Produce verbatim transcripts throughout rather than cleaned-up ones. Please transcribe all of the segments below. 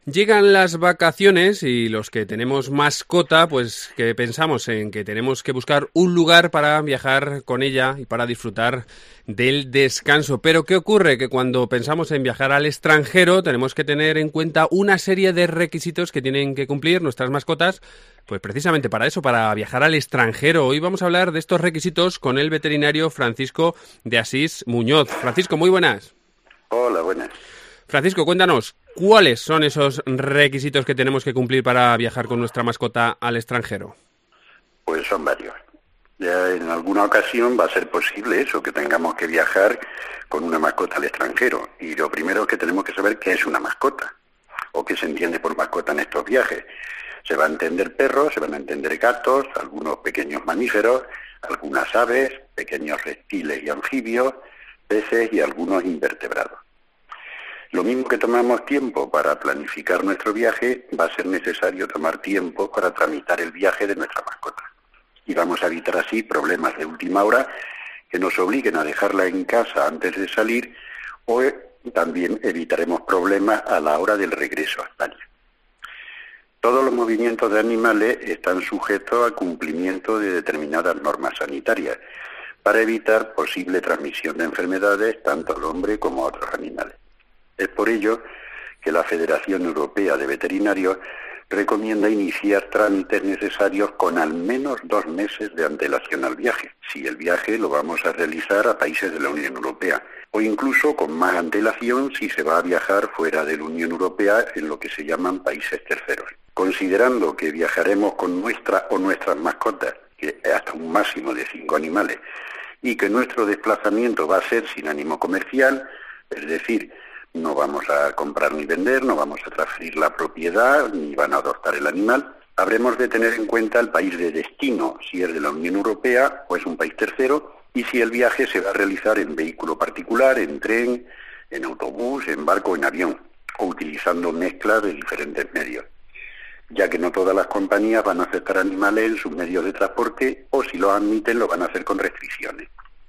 Llegan las vacaciones y los que tenemos mascota, pues que pensamos en que tenemos que buscar un lugar para viajar con ella y para disfrutar del descanso. Pero ¿qué ocurre? Que cuando pensamos en viajar al extranjero tenemos que tener en cuenta una serie de requisitos que tienen que cumplir nuestras mascotas, pues precisamente para eso, para viajar al extranjero. Hoy vamos a hablar de estos requisitos con el veterinario Francisco de Asís Muñoz. Francisco, muy buenas. Hola, buenas. Francisco, cuéntanos, ¿cuáles son esos requisitos que tenemos que cumplir para viajar con nuestra mascota al extranjero? Pues son varios. Ya en alguna ocasión va a ser posible eso, que tengamos que viajar con una mascota al extranjero. Y lo primero es que tenemos que saber qué es una mascota, o qué se entiende por mascota en estos viajes. Se va a entender perros, se van a entender gatos, algunos pequeños mamíferos, algunas aves, pequeños reptiles y anfibios, peces y algunos invertebrados. Lo mismo que tomamos tiempo para planificar nuestro viaje, va a ser necesario tomar tiempo para tramitar el viaje de nuestra mascota. Y vamos a evitar así problemas de última hora que nos obliguen a dejarla en casa antes de salir, o también evitaremos problemas a la hora del regreso a España. Todos los movimientos de animales están sujetos al cumplimiento de determinadas normas sanitarias para evitar posible transmisión de enfermedades tanto al hombre como a otros animales. Es por ello que la Federación Europea de Veterinarios recomienda iniciar trámites necesarios con al menos dos meses de antelación al viaje, si el viaje lo vamos a realizar a países de la Unión Europea, o incluso con más antelación si se va a viajar fuera de la Unión Europea en lo que se llaman países terceros. Considerando que viajaremos con nuestra o nuestras mascotas, que es hasta un máximo de cinco animales, y que nuestro desplazamiento va a ser sin ánimo comercial, es decir, no vamos a comprar ni vender, no vamos a transferir la propiedad, ni van a adoptar el animal. Habremos de tener en cuenta el país de destino, si es de la Unión Europea o es un país tercero, y si el viaje se va a realizar en vehículo particular, en tren, en autobús, en barco o en avión, o utilizando mezclas de diferentes medios, ya que no todas las compañías van a aceptar animales en sus medios de transporte, o si lo admiten lo van a hacer con restricciones.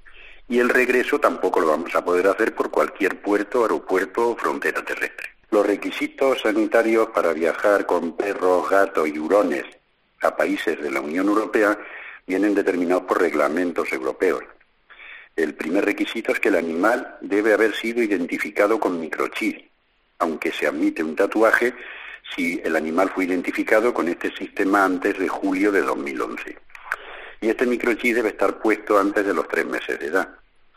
Y el regreso tampoco lo vamos a poder hacer por cualquier puerto, aeropuerto o frontera terrestre. Los requisitos sanitarios para viajar con perros, gatos y hurones a países de la Unión Europea vienen determinados por reglamentos europeos. El primer requisito es que el animal debe haber sido identificado con microchip, aunque se admite un tatuaje si el animal fue identificado con este sistema antes de julio de dos mil once. Y este microchip debe estar puesto antes de los tres meses de edad.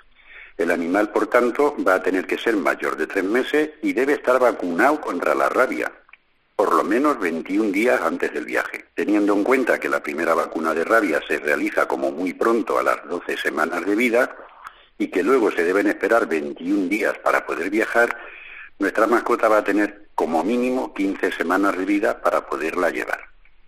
El animal, por tanto, va a tener que ser mayor de tres meses y debe estar vacunado contra la rabia, por lo menos veintiún días antes del viaje, teniendo en cuenta que la primera vacuna de rabia se realiza como muy pronto a las doce semanas de vida y que luego se deben esperar veintiún días para poder viajar. Nuestra mascota va a tener como mínimo quince semanas de vida para poderla llevar.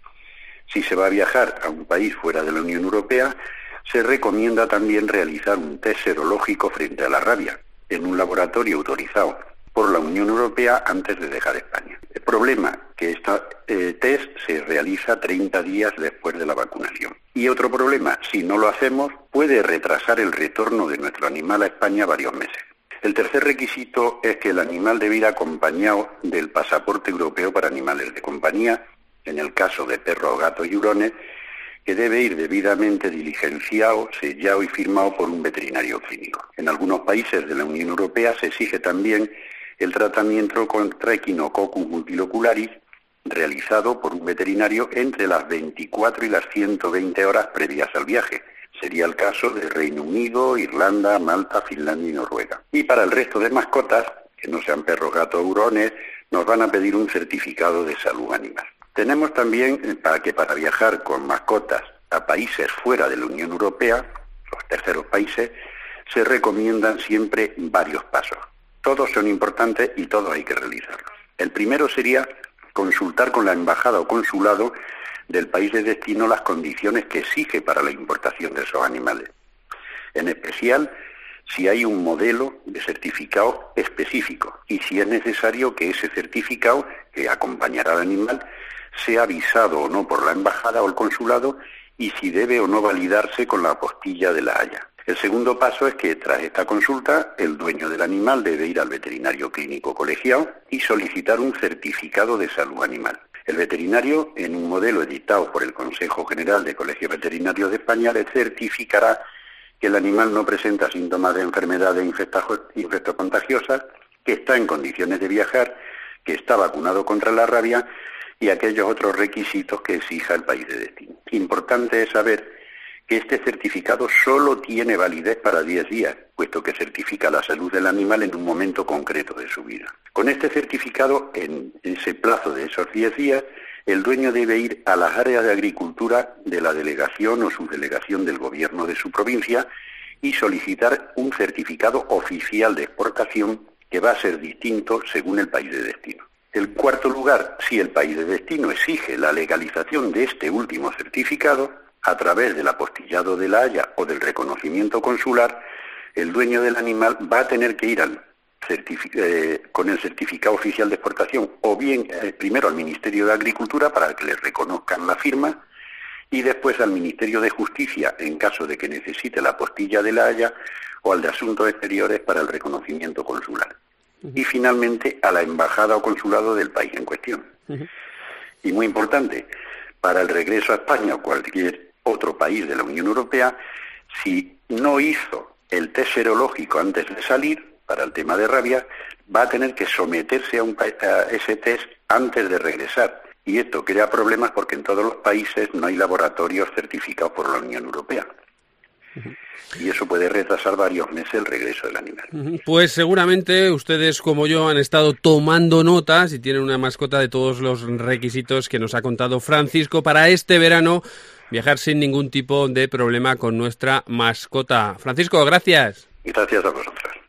Si se va a viajar a un país fuera de la Unión Europea, se recomienda también realizar un test serológico frente a la rabia en un laboratorio autorizado por la Unión Europea antes de dejar España. El problema es que este eh, test se realiza treinta días después de la vacunación. Y otro problema, si no lo hacemos, puede retrasar el retorno de nuestro animal a España varios meses. El tercer requisito es que el animal debe ir acompañado del pasaporte europeo para animales de compañía, en el caso de perros, gatos y hurones, que debe ir debidamente diligenciado, sellado y firmado por un veterinario clínico. En algunos países de la Unión Europea se exige también el tratamiento contra Echinococcus multilocularis realizado por un veterinario entre las veinticuatro y las ciento veinte horas previas al viaje. Sería el caso de Reino Unido, Irlanda, Malta, Finlandia y Noruega. Y para el resto de mascotas, que no sean perros, gatos o hurones, nos van a pedir un certificado de salud animal. Tenemos también para que para viajar con mascotas a países fuera de la Unión Europea, los terceros países, se recomiendan siempre varios pasos. Todos son importantes y todos hay que realizarlos. El primero sería consultar con la embajada o consulado del país de destino las condiciones que exige para la importación de esos animales. En especial, si hay un modelo de certificado específico y si es necesario que ese certificado que acompañará al animal sea avisado o no por la embajada o el consulado y si debe o no validarse con la apostilla de la Haya. El segundo paso es que tras esta consulta el dueño del animal debe ir al veterinario clínico colegiado y solicitar un certificado de salud animal. El veterinario, en un modelo editado por el Consejo General de Colegios Veterinarios de España, le certificará que el animal no presenta síntomas de enfermedades infectocontagiosas, que está en condiciones de viajar, que está vacunado contra la rabia y aquellos otros requisitos que exija el país de destino. Importante es saber que este certificado solo tiene validez para diez días, puesto que certifica la salud del animal en un momento concreto de su vida. Con este certificado, en ese plazo de esos diez días, el dueño debe ir a las áreas de agricultura de la delegación o subdelegación del gobierno de su provincia y solicitar un certificado oficial de exportación que va a ser distinto según el país de destino. En cuarto lugar, si el país de destino exige la legalización de este último certificado, a través del apostillado de la Haya o del reconocimiento consular, el dueño del animal va a tener que ir al eh, con el certificado oficial de exportación o bien eh, primero al Ministerio de Agricultura para que le reconozcan la firma y después al Ministerio de Justicia en caso de que necesite la apostilla de la Haya o al de Asuntos Exteriores para el reconocimiento consular. Uh-huh. Y finalmente a la embajada o consulado del país en cuestión. Uh-huh. Y muy importante, para el regreso a España o cualquier otro país de la Unión Europea, si no hizo el test serológico antes de salir, para el tema de rabia, va a tener que someterse a, un, a ese test antes de regresar. Y esto crea problemas porque en todos los países no hay laboratorios certificados por la Unión Europea. Uh-huh. Y eso puede retrasar varios meses el regreso del animal. Pues seguramente ustedes, como yo, han estado tomando notas y tienen una mascota de todos los requisitos que nos ha contado Francisco para este verano viajar sin ningún tipo de problema con nuestra mascota. Francisco, gracias. Y gracias a vosotros.